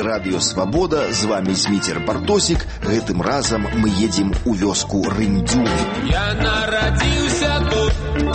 Радио Свобода. З вами Зміцер Бартосік. Гэтым разам мы едем у вёску Рымдзюны. Я нарадзіўся тут.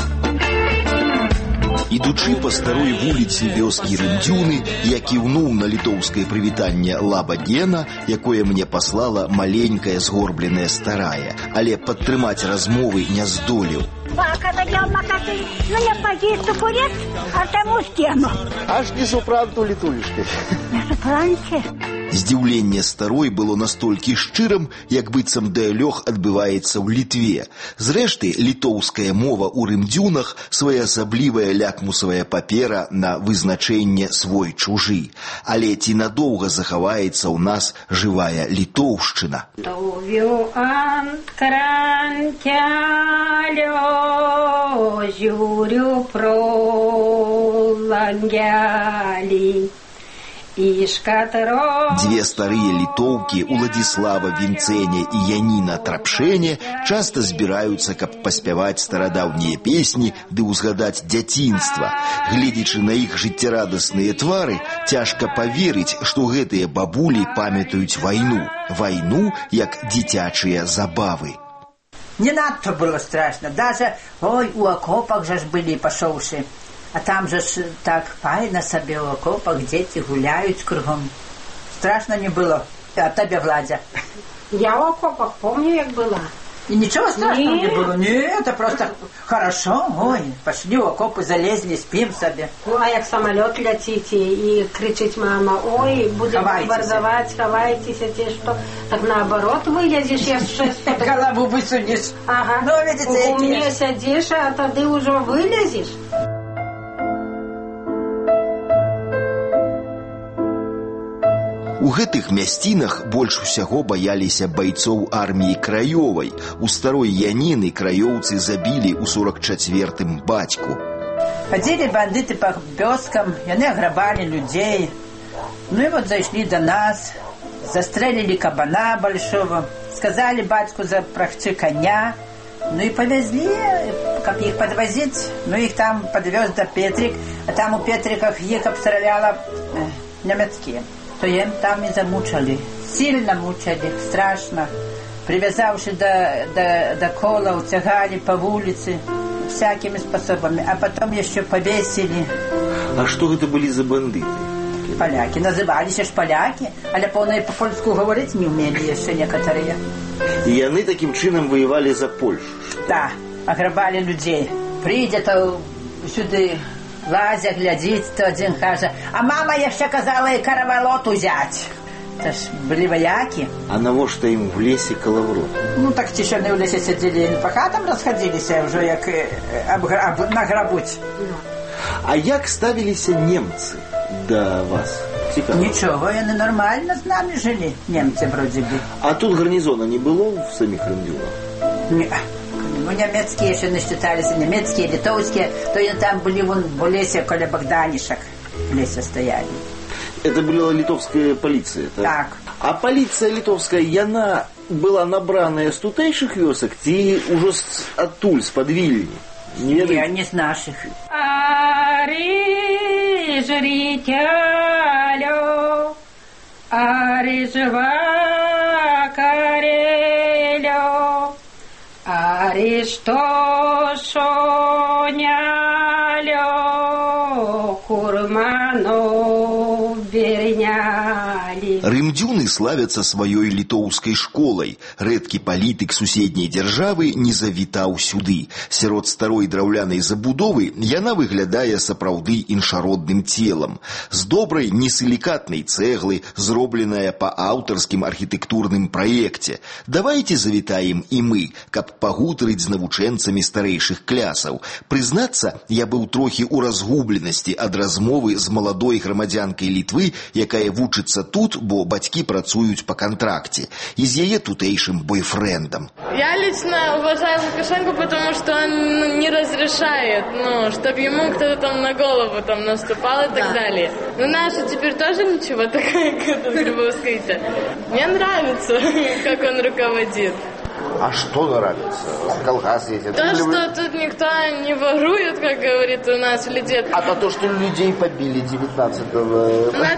Ідучы па старой вуліцы вёскі Рымдзюны, я кіўнуў на літоўскае прывітанне «Лабадзена», якое мне паслала маленькая згорбленая старая, але падтрымаць размовы не здолеў. Когда я в магазин, я поеду курить, а тому с кем? Аж не супранту літулішкай. Не супранце? Здзіўленне старой было настолькі шчырым, як быццам дыялог адбываецца ў Літве. Зрэшты, літоўская мова ў Рымдзюнах своеасаблівая лякмусавая папера на вызначэнне свой-чужы. Але ці надоўга захаваецца ў нас жывая літоўшчына? Дзве старыя літоўкі, Уладзіслава Вінцэня і Яніна Трапшэне, часта збіраюцца, каб паспяваць старадаўнія песні ды ўзгадаць дзяцінства. Гледзячы на іх жыццярадасныя твары, цяжка паверыць, што гэтыя бабулі памятаюць вайну. Вайну, як дзіцячыя забавы. Не надто было страшно. Даже, у окопах же ж были пошовши. А там же ж так файно себе в окопах, дети гуляют кругом. Страшно не было. А тебе, Владя? Я в окопах помню, как была. И ничего страшного не было? Нет, это просто хорошо. Пошли в окопы, залезли, спим себе. А як самолет летите и кричить мама, будем бомбардовать, ховайтесь, что? Так наоборот вылезешь, я голову высунешь. Ага. Ну, видите, у меня сидишь, а тогда уже вылезешь. У гэтых мясцінах больш усяго баяліся байцоў арміі Краёвай. У старой Яніны краёўцы забілі ў 44-м бацьку. Ходили бандиты по вёскам, яны ограбали людей. Ну и вот зашли до нас, застрелили кабана большого, сказали батьку запрягчи коня. Ну и повезли, как их подвозить, ну их там подвез до Петрик, а там у Петриков их обстреляла немецкие. То им там и замучали, сильно мучали, страшно. Привязавши до колов, тягали по улице всякими способами, а потом еще повесили. А что это были за бандиты? Поляки. Назывались ж поляки, але по-польску говорить не умели еще некоторые. И они таким чином воевали за Польшу? Да, ограбали людей. Придет сюда... Лазя глядит, то один каже, а мама еще казала и каравалот взять. Это ж были вояки. А навошта им в лесе коловрот? Ну так ті, що не в лісі сиділи, по хатам розходилися вже як награбуть. А як ставилися немцы до вас? Цікаво. Нічого, вони нормально з нами жили, немці вроде бы. А тут гарнизона не было в самих Рымдзюнах? Нет. Ну, немецкие еще насчитались, немецкие, литовские, то они там были вон в лесе, коля Богданишек в лесе стояли. Это была литовская полиция, так? Так. А полиция литовская, она была набранная с тутейших вёсок, ці уже оттуль, с-под Вильни? Не, не с наших. Ари, жрителю, ари, жива, карелю, ари, что шонялю, курману берняли. Рымдзюны славяцца сваёй літоўскай школай. Рэдкі палітык суседняй дзяржавы не завітаў сюды. Сярод старой драўлянай забудовы яна выглядае сапраўды іншародным целам. З добрай несілікатнай цэглы, зробленая па аўтарскім архітэктурным праекце. Давайце завітаем і мы, каб пагутарыць з навучэнцамі старэйшых клясаў. Прызнацца, я быў трохі ў разгубленасці ад размовы з маладой грамадзянкай Літвы, якая вучыцца тут, бо бацькі працуюць по контракте, и с ее тутейшим бойфрендом. Я лично уважаю Лукашенко, потому что он не разрешает, чтобы ему кто-то там на голову там наступал и так далее. Но наши теперь тоже ничего такое, как Грибовская. Мне нравится, как он руководит. А что нравится? Колхоз ездит? То, что тут никто не ворует, как говорит у нас в Литве. А то, что людей побили 19-го... Ну, это не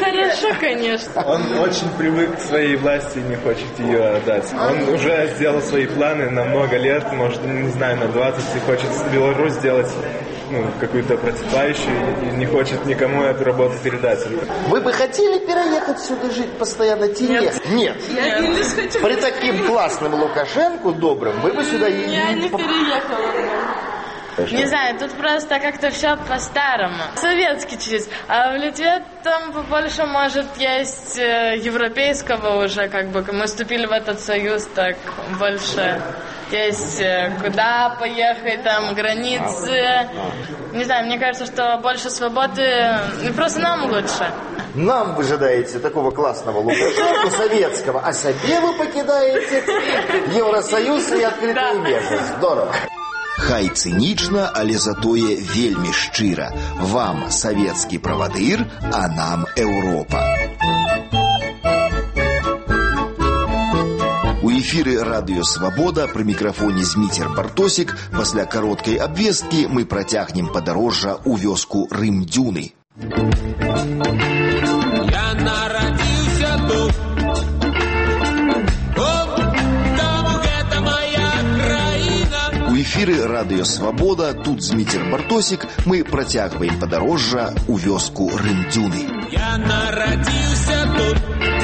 хорошо, конечно. Он очень привык к своей власти и не хочет ее отдать. Он уже сделал свои планы на много лет, может, не знаю, на 20, и хочет Беларусь сделать какую-то процветающую, и не хочет никому эту работу передать. Вы бы хотели переехать сюда жить постоянно? Нет. Нет. Я не хочу. При таким классным Лукашенко, добрым, вы бы сюда и... Я не переехала. Не знаю, тут просто как-то все по-старому. Советский чуть. А в Литве там побольше, может, есть европейского уже, как бы, мы вступили в этот союз, так больше есть куда поехать, там, границы. Не знаю, мне кажется, что больше свободы, просто нам лучше. Нам вы жадаете такого классного Лукашенко, советского, а себе вы покидаете Евросоюз и открытые межы. Здорово. Хай цынічна, але затое вельмі шчыра. Вам савецкі правадыр, а нам Еўропа. У эфіры радыё «Свабода» пры мікрафоне Зміцер Бартосік. Пасля кароткай абвесткі мы працягнем падарожжа ў вёску Рым-Дзюны. Я нарадзіўся тут. У эфіры радыё «Свабода», тут Зміцер Бартосік, мы працягваем падарожжа ў вёску Рым-Дзюны. Я нарадзіўся тут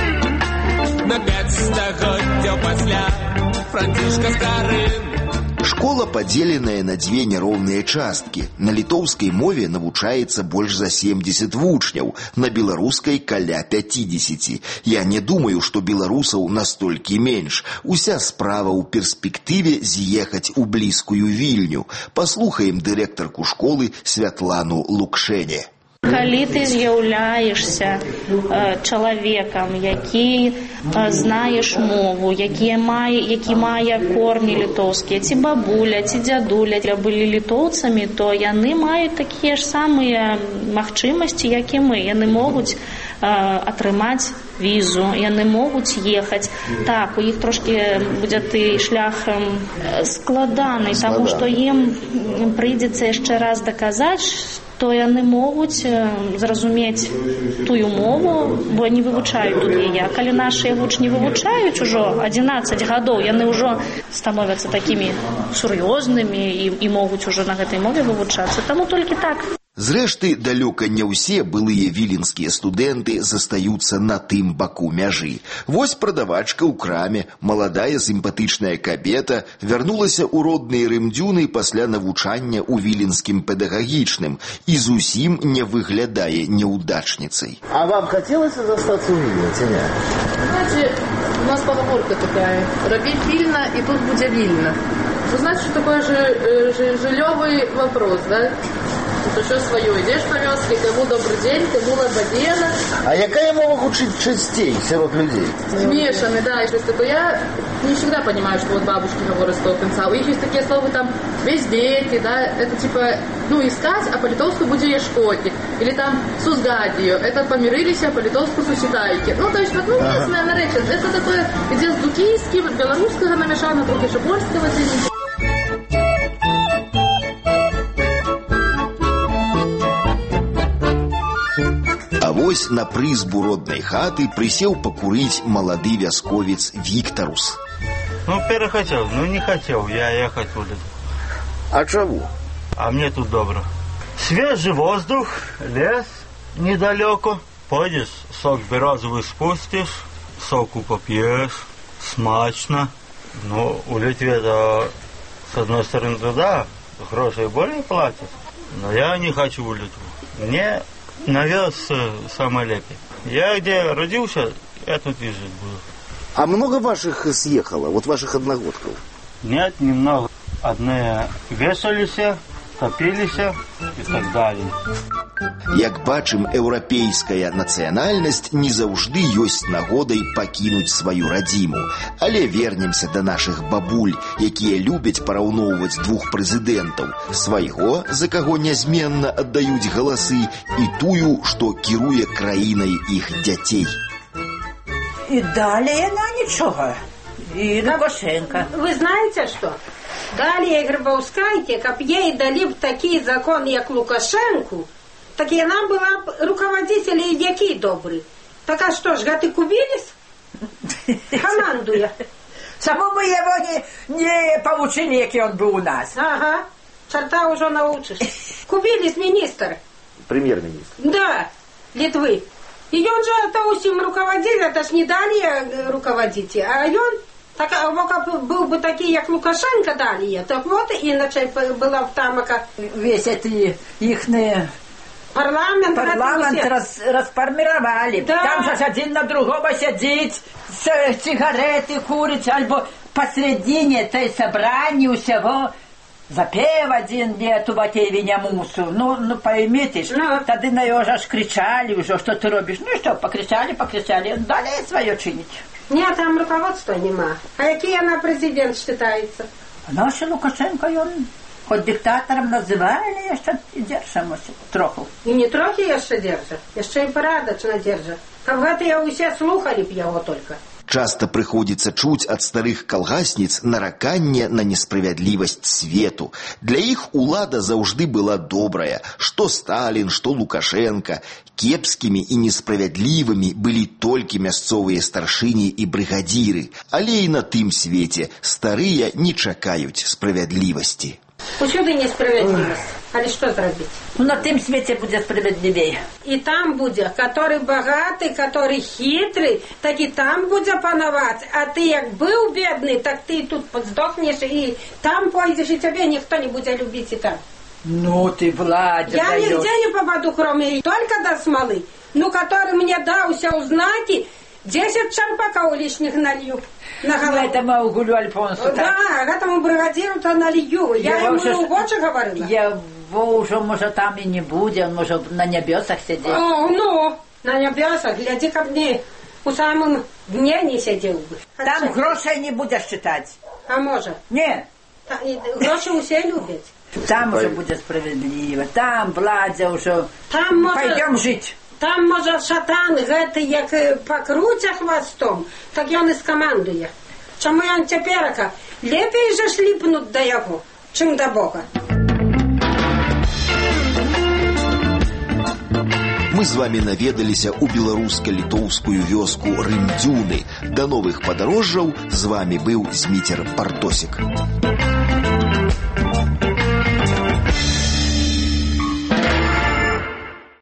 на 5 стагоддзяў пасля Францішка Старым. Школа падзеленая на дзве няроўныя часткі. На літоўскай мове навучаецца больш за 70 вучняў, на беларускай каля 50. Я не думаю, што беларусаў настолькі менш. Уся справа ў перспектыве з'ехаць у блізкую Вільню. Паслухаем дырэктарку школы Святлану Лукшэне. Калі ты з'яўляешся чалавекам, які знаеш мову, які мае корні літоўскія, ці бабуля, ці дзядуля былі літоўцамі, то яны маюць такія ж самыя магчымасці, як і мы. Яны могуць атрымаць візу, яны могуць ехаць. Так, у іх трошки будзе ты шлях складаны, таму што ім прыйдзецца яшчэ раз даказаць, то яны могуць зразумець тую мову, бо не вывучаюць тут яе. А калі нашыя вучні вывучаюць ужо 11 гадоў, яны ўжо становяцца такімі сур'ёзнымі і могуць ужо на гэтай мове вывучацца. Таму толькі так. Зрэшты, далёка не ўсе былыя віленскія студэнты застаюцца на тым баку мяжы. Вось прадавачка ў краме, маладая сімпатычная кабета, вярнулася ў родныя Рым-Дзюны пасля навучання ў віленскім педагагічным і зусім не выглядае неудачніцай. А вам хотелось застаться у Вильно, ці не? Знаете, у нас поговорка такая: робить Вильно, и тут будет Вильно. Вы знаете, что такое жильевый вопрос, да? Тут еще свое. Идешь по вёске, кому добрый день, кому лободена. А якая мова гучыць часцей сярод людей? Смешанный, да. Я не всегда понимаю, что вот бабушки говорят с того конца. У них есть такие слова, там, бездети, да, это типа, искать, а по-литовски будет ешкотик. Или там сузгадию, это помирились, а по-литовски суситайки. То есть, местное наречие. Это такое, где с дукийским, белорусского намешано, трохи шабольского, А вось на прызбу роднай хаты прысеў пакурыць малады вясковец Віктарус. Перехотел, не хотел я ехать в улицу. А чего? А мне тут добро. Свежий воздух, лес недалеко. Пойдешь, сок березовый спустишь, соку попьешь, смачно. У Литве, с одной стороны, да, гроши более платят. Но я не хочу в Литву. Мне навез самое лепее. Я где родился, я тут и жить буду. А много ваших съехало, вот ваших одногодков? Нет, немного. Одни вешались, топились и так далее. Як бачым, еўрапейская нацыянальнасць не заўжды ёсць нагодай пакінуць сваю радзіму. Але вернемся да нашых бабуль, якія любяць параўноўваць двух прэзідэнтаў: свайго, за каго нязменна аддаюць галасы, і тую, што кіруе краінай іх дзяцей. И далее на ничего. И Лукашенко. Вы знаете что? Далее Грибовскайте, как ей дали б такий закон, як Лукашенку, Так яна была руководителем, який добрый. Так а что ж, гэты кубилец? Командуя. Самому его не получили, який он был у нас. Ага, черта уже научишь. Кубилец министр. Премьер-министр. Да, Литвы. И он же это усім руководитель, это ж не далее руководитель, а он, так, был бы такие, как Лукашенко далее, так вот, иначе была в тамака. Весь эти ихные... Парламент расформировали. Да. Там же один на другого сидит, сигареты курить, альбо посредине этой собрания усего запев один нету в отеве мусу. Ну поймите, тогда на его же кричали уже, что ты робишь. Ну что, покричали, далее свое чинить. Нет, там руководства нема. А який она президент считается? Наш Лукашенко, он хоть диктатором называли, еще держимося троху. И не трохи еще держа, еще и порядочно держа. Как это я усе слухали б его только. Часто прыходзіцца чуць ад старых калгасніц нараканне на несправядлівасць свету. Для іх улада заўжды была добрая. Што Сталін, што Лукашенко. Кепскімі і несправядлівымі былі толькі мясцовыя старшыні і брыгадзіры. Але і на тым свеце старыя не чакаюць справядлівасці. Усюды несправедливость. Але что зробить? Ну, на тем свете будет справедливее. И там будет, который богатый, который хитрый, так и там будет пановать. А ты, как был бедный, так ты тут сдохнешь, и там пойдешь, и тебя никто не будет любить и там. Ну, ты, Владя, я даешь. Нигде не попаду, кроме только до смолы. Ну, который мне дался узнать, 10 черпаков лишних налью. Этому Аугулю Альфонсу. Да, этому бригадиру-то налью. Я ему больше говорила. Его уже, может, там и не будет, он может на небесах сидеть. Ну, на небесах, гляди ко мне, у самом дне не сидел бы. Там грошей не будешь считать. А может? Нет. Гроши все любят. Там уже будет справедливо, там Владя уже. Там пойдем жить. Там, може, шатан, гэты, як покрутя хвостом, так ён і скамандуе. Чаму ён цяперака лепей же шліпнуць да яго, чым да Бога. Мы з вами наведаліся ў беларуска-літоўскую вёску Рымдзюны. Да новых падарожжаў з вами быў Зміцер Партосік.